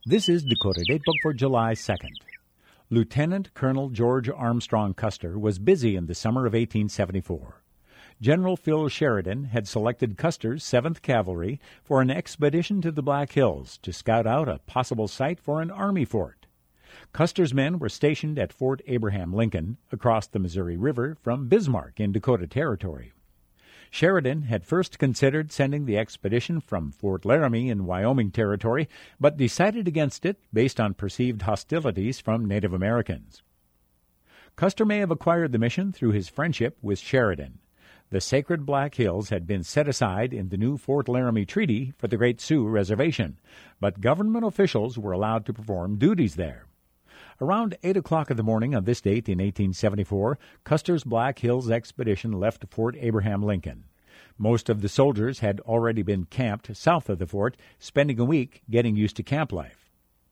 This is Dakota Datebook for July 2nd. Lieutenant Colonel George Armstrong Custer was busy in the summer of 1874. General Phil Sheridan had selected Custer's 7th Cavalry for an expedition to the Black Hills to scout out a possible site for an army fort. Custer's men were stationed at Fort Abraham Lincoln across the Missouri River from Bismarck in Dakota Territory. Sheridan had first considered sending the expedition from Fort Laramie in Wyoming Territory, but decided against it based on perceived hostilities from Native Americans. Custer may have acquired the mission through his friendship with Sheridan. The sacred Black Hills had been set aside in the new Fort Laramie Treaty for the Great Sioux Reservation, but government officials were allowed to perform duties there. Around 8 o'clock in the morning on this date in 1874, Custer's Black Hills expedition left Fort Abraham Lincoln. Most of the soldiers had already been camped south of the fort, spending a week getting used to camp life.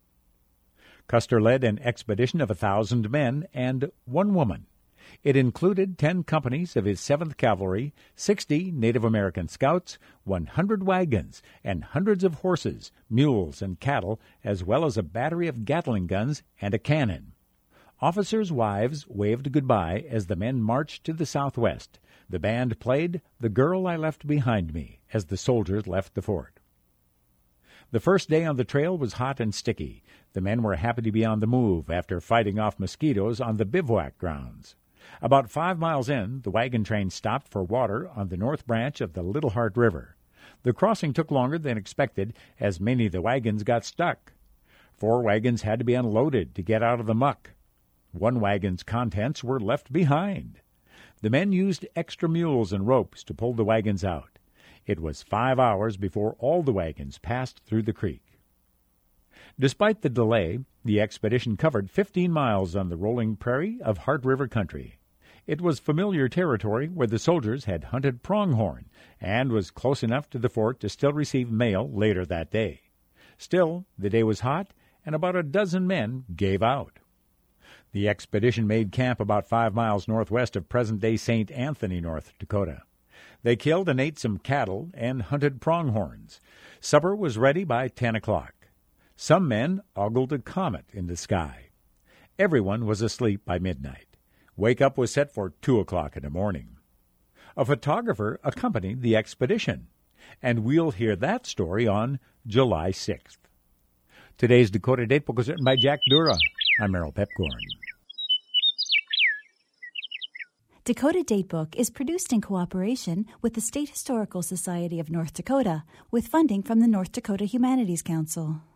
Custer led an expedition of 1,000 men and 1 woman. It included 10 companies of his 7th Cavalry, 60 Native American scouts, 100 wagons, and hundreds of horses, mules, and cattle, as well as a battery of Gatling guns and a cannon. Officers' wives waved goodbye as the men marched to the southwest. The band played "The Girl I Left Behind Me" as the soldiers left the fort. The first day on the trail was hot and sticky. The men were happy to be on the move after fighting off mosquitoes on the bivouac grounds. About 5 miles in, the wagon train stopped for water on the north branch of the Little Heart River. The crossing took longer than expected, as many of the wagons got stuck. 4 wagons had to be unloaded to get out of the muck. 1 wagon's contents were left behind. The men used extra mules and ropes to pull the wagons out. It was 5 hours before all the wagons passed through the creek. Despite the delay, the expedition covered 15 miles on the rolling prairie of Heart River country. It was familiar territory where the soldiers had hunted pronghorn and was close enough to the fort to still receive mail later that day. Still, the day was hot, and about a dozen men gave out. The expedition made camp about 5 miles northwest of present-day St. Anthony, North Dakota. They killed and ate some cattle and hunted pronghorns. Supper was ready by 10 o'clock. Some men ogled a comet in the sky. Everyone was asleep by midnight. Wake-up was set for 2 o'clock in the morning. A photographer accompanied the expedition, and we'll hear that story on July 6th. Today's Dakota Datebook was written by Jack Dura. I'm Merrill Pepcorn. Dakota Datebook is produced in cooperation with the State Historical Society of North Dakota with funding from the North Dakota Humanities Council.